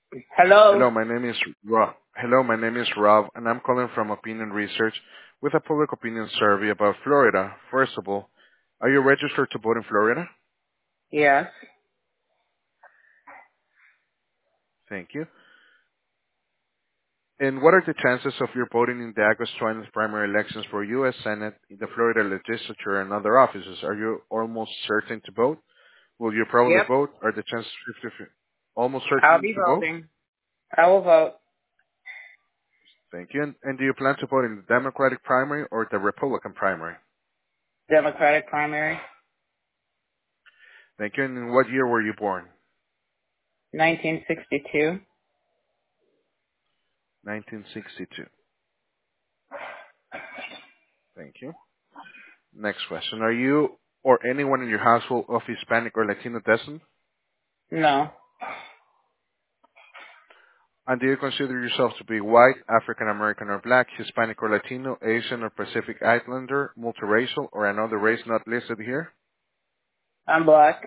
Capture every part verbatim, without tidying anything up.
Hello. Hello, my name is Rob. Hello, my name is Rob, and I'm calling from Opinion Research with a public opinion survey about Florida. First of all, are you registered to vote in Florida? Yes. Thank you. And what are the chances of your voting in the August twentieth primary elections for U S. Senate, the Florida legislature, and other offices? Are you almost certain to vote? Will you probably Yep. vote? Are the chances fifty fifty? Almost I'll certain be to vote? voting. I will vote Thank you. And, and do you plan to vote in the Democratic primary or the Republican primary? Democratic primary. Thank you. And in what year were you born? nineteen sixty-two. nineteen sixty-two. Thank you. Next question. Are you or anyone in your household of Hispanic or Latino descent? No. And do you consider yourself to be white, African American or black, Hispanic or Latino, Asian or Pacific Islander, multiracial, or another race not listed here? I'm black.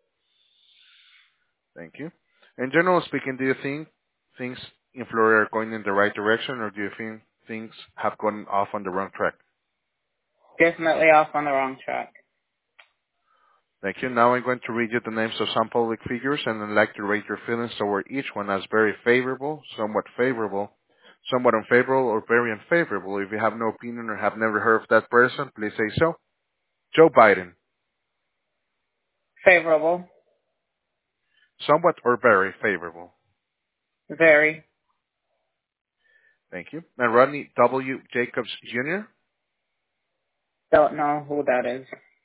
Thank you. In general speaking, do you think things in Florida are going in the right direction, or do you think things have gone off on the wrong track? Definitely off on the wrong track. Thank you. Now I'm going to read you the names of some public figures, and I'd like to rate your feelings toward each one as very favorable, somewhat favorable, somewhat unfavorable, or very unfavorable. If you have no opinion or have never heard of that person, please say so. Joe Biden, Favorable. somewhat or very favorable. Very. Thank you. And Rodney W. Jacobs Junior, Don't know who that is.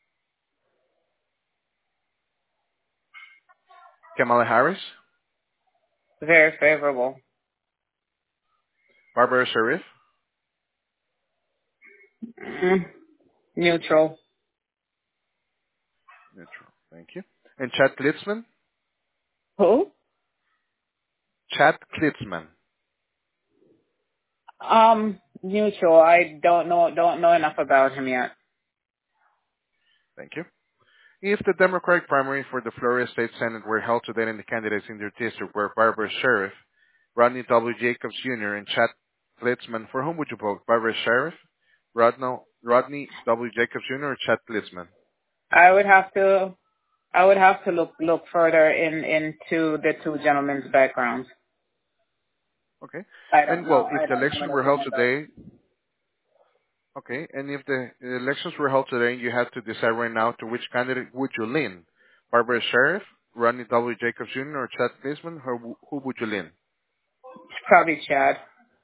Kamala Harris, Very favorable. Barbara Sharif, Mm. Neutral. neutral. Thank you. And Chad Klitzman, Who? Chad Klitzman. Um, neutral. I don't know. Don't know enough about him yet. Thank you. If the Democratic primary for the Florida State Senate were held today and the candidates in their district were Barbara Sheriff, Rodney W. Jacobs Junior, and Chad Blitzman, for whom would you vote? Barbara Sheriff, Rodney, Rodney W. Jacobs Junior, or Chad Blitzman? I would have to. I would have to look look further in into the two gentlemen's backgrounds. Okay. I don't And know. well, if I the don't know elections were anything held about. today, okay, and if the elections were held today and you had to decide right now to which candidate would you lean? Barbara Sheriff, Rodney W. Jacobs Junior, or Chad Blitzman, who, who would you lean? Probably Chad.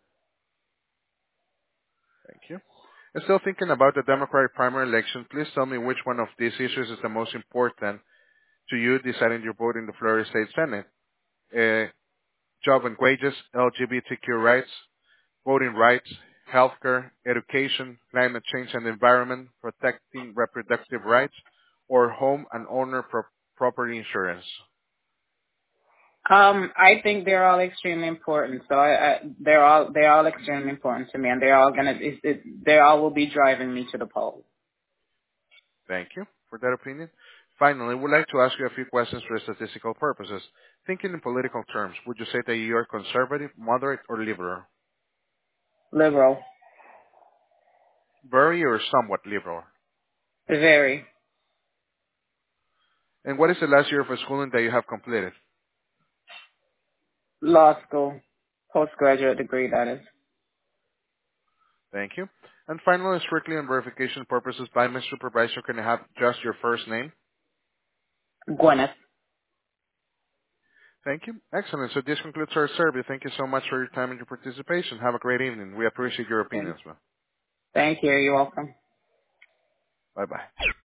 Thank you. And still thinking about the Democratic primary election, please tell me which one of these issues is the most important to you deciding your vote in the Florida State Senate. Uh, job and wages, L G B T Q rights, voting rights, healthcare, education, climate change and environment, protecting reproductive rights, or home and owner pro- property insurance. Um, I think they're all extremely important. So I, I they're all they're all extremely important to me, and they're all gonna it, it, they all will be driving me to the polls. Thank you for that opinion. Finally, we'd like to ask you a few questions for statistical purposes. Thinking in political terms, would you say that you are conservative, moderate, or liberal? Liberal, Very or somewhat liberal? very And what is the last year of schooling that you have completed? law school, postgraduate degree. That is Thank you. And finally, strictly on verification purposes, by Mister Supervisor, can I have just your first name? Gwyneth. Thank you. Excellent. So this concludes our survey. Thank you so much for your time and your participation. Have a great evening. We appreciate your Thank opinions, man. thank you. You're welcome. Bye-bye.